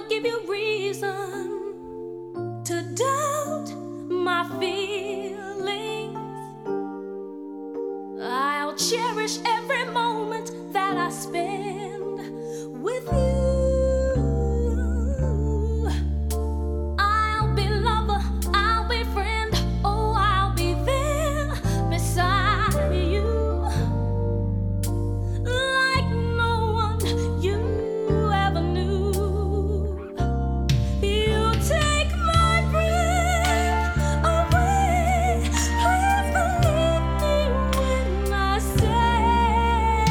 give you reason to doubt my feelings. I'll cherish every moment that I spend with you. I'll be lover, I'll be friend, oh, I'll be there beside you, like no one you ever knew. You take my breath away. Please believe me when I say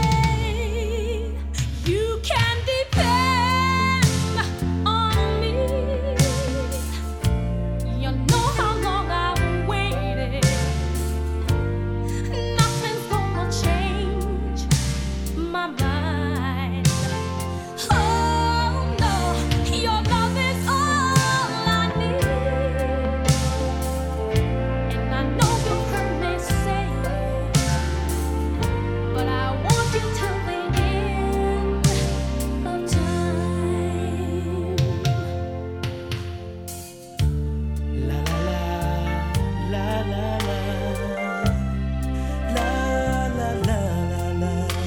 you can depend on me. You know how long I've waited. Nothing's gonna change my mind. Oh no, your love is all I need. And I know you've heard me say it, but I want you till the end of time. La la la la la la la la.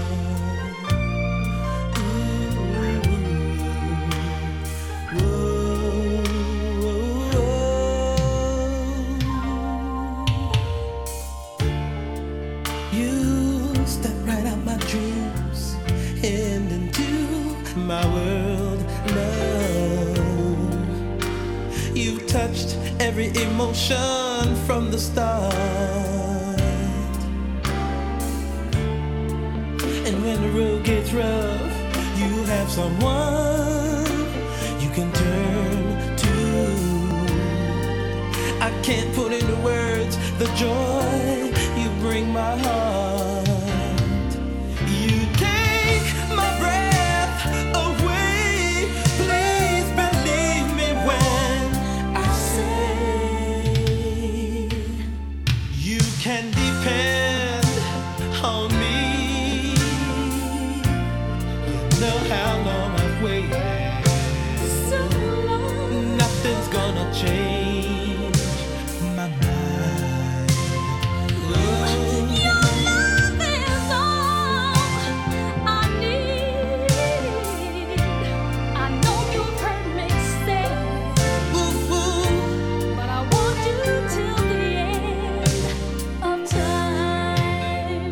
You step right out my dreams and into my world, love. You've touched every emotion from the start. And when the road gets rough, you have someone you can turn to. I can't put into words the joy you bring my heart. You take my breath away. Please believe me when I say you can depend on me. You know how long I've waited. So long. Nothing's gonna change my mind. Your love is all I need. I know you've heard me say, Ooh, ooh. but I want you till the end of time.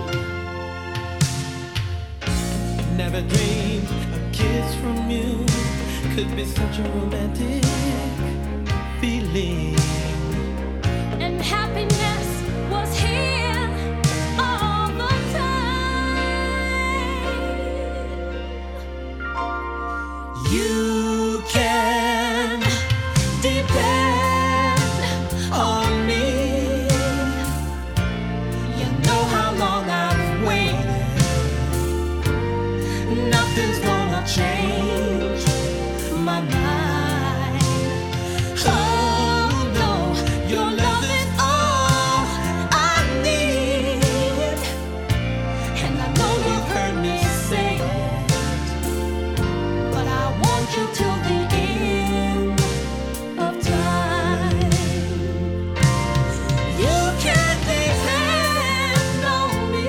Never dreamed a kiss from you could be such a romantic feeling. And happiness was here all the time. You can depend on me. You know how long I've waited. Nothing's gonna change my mind. Oh no, your love is all I need. And I know you've heard me say it, but I want you till the end of time. You can depend on me.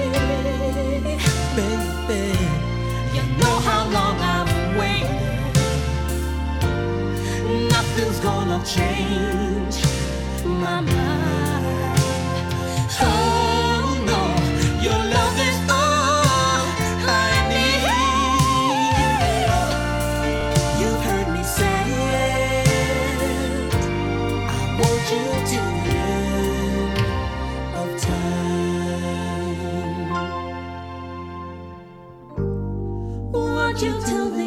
Baby, You know how long I've waited. Nothing's gonna change my mind. Oh no, your love is all I need. you've heard me say it. I want you till the end of time. Want you till the